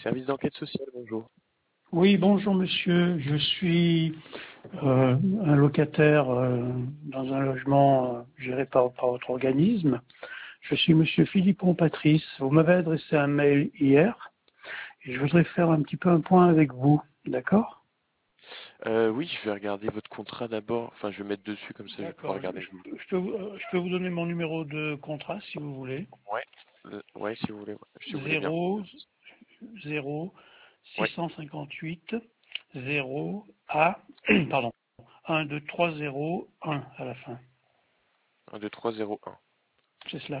service d'enquête sociale, bonjour. Oui, bonjour monsieur. Je suis un locataire dans un logement géré par votre organisme. Je suis monsieur Philippon Patrice. Vous m'avez adressé un mail hier et je voudrais faire un petit peu un point avec vous. D'accord? Oui, je vais regarder votre contrat d'abord. Enfin, je vais mettre dessus, comme ça je vais pouvoir D'accord. regarder avec vous. Je peux vous donner mon numéro de contrat si vous voulez. Ouais, ouais, si vous voulez, si vous voulez bien. 0 0 Ouais, 658 0 A pardon 1 2 3 0 1 à la fin. 1, 2, 3, 0, 1. C'est cela.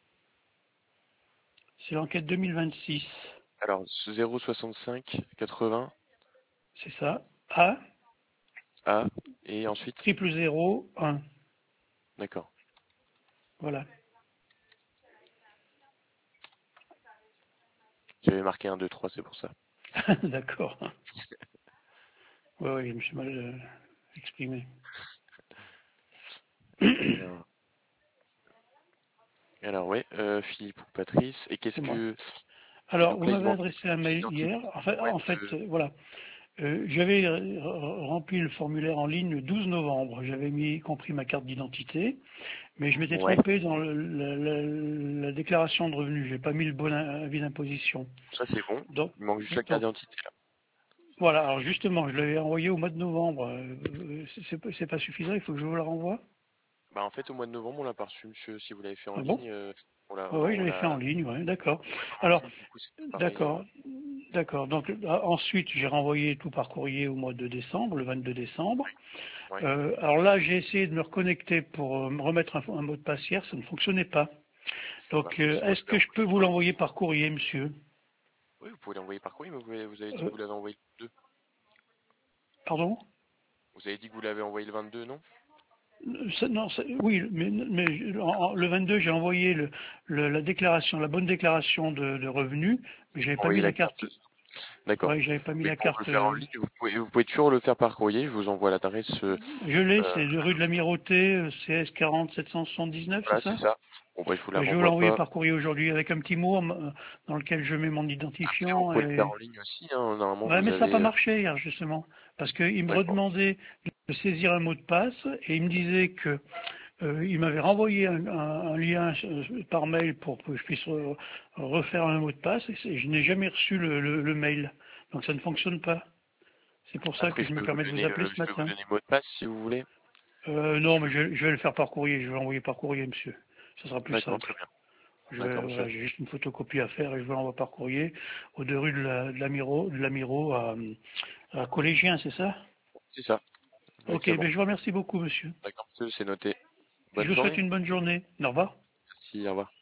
C'est l'enquête 2026. Alors, 065 80 C'est ça. A, A, et ensuite, triple 0, 1. d'accord. Voilà. J'avais marqué 1, 2, 3, c'est pour ça. D'accord. Oui, oui, je me suis mal exprimé. Alors, alors ouais, Philippe ou Patrice. Et qu'est-ce C'est moi. que... Et Alors, donc vous là, il m'avez manque adressé un une pièce mail hier. d'identité. Ouais, En fait, voilà. J'avais rempli le formulaire en ligne le 12 novembre. J'avais mis compris ma carte d'identité, mais je m'étais ouais, trompé dans la déclaration de revenus. J'ai pas mis le bon avis d'imposition. ça c'est bon. Donc, Il manque juste la carte donc, d'identité, là. voilà. Alors justement, je l'avais envoyé au mois de novembre. C'est pas suffisant. Il faut que je vous la renvoie. Bah, en fait, au mois de novembre, on l'a pas reçu, monsieur. Si vous l'avez fait en Ah bon? ligne, Oui, je l'ai fait en ligne, ouais, d'accord. on l'a pas Alors, reçu, du coup, c'est pareil. d'accord, d'accord. Donc ensuite, j'ai renvoyé tout par courrier au mois de décembre, le 22 décembre. Ouais. Alors là, j'ai essayé de me reconnecter pour me remettre un mot de passe hier, ça ne fonctionnait pas. Bah, Donc, faut sinon est-ce je vais que je peux envoyer vous par... l'envoyer par courrier, monsieur? Oui, vous pouvez l'envoyer par courrier, mais vous avez dit que Euh, vous l'avez envoyé le 2. Pardon? Vous avez dit que vous l'avez envoyé le 22, non? Non, oui, mais le 22, j'ai envoyé la déclaration, la bonne déclaration de revenus, mais j'avais pas mis Envoyer la la carte, carte. c'est ça. D'accord. Ouais, j'avais pas mis Oui, la bon, on peut le carte. faire en ligne. Vous pouvez toujours le faire par courrier. Je vous envoie l'adresse. Je l'ai, c'est de rue de l'Amirauté, CS 40 779, c'est Voilà, c'est ça? ça. Bon, bah, je vous la Ben, je vais vous renvoie l'envoyer pas. par courrier aujourd'hui avec un petit mot dans lequel je mets mon Après, vous identifiant pouvez le faire et... en ligne aussi, hein. Normalement, Ouais, vous mais ça n'a pas avez... marché hier, justement. Parce qu'il me D'accord. redemandait de saisir un mot de passe et il me disait que il m'avait renvoyé un lien par mail pour que je puisse refaire un mot de passe et je n'ai jamais reçu le mail. Donc ça ne fonctionne pas. C'est pour ça que Après, je me permets de vous appeler ce je peux vous matin. donner le mot de passe si vous voulez. Non, mais je vais le faire par courrier. Je vais l'envoyer par courrier, monsieur. Ça sera plus D'accord, très simple. bien. D'accord, monsieur. Voilà, j'ai juste une photocopie à faire et je vous l'envoie par courrier aux 2 rue de l'Amiro à Collégien, c'est ça? C'est ça. Ok, Exactement. ben je vous remercie beaucoup, monsieur. D'accord, monsieur, c'est noté. Je Bonne vous souhaite journée. une bonne journée. Au revoir. Merci, au revoir.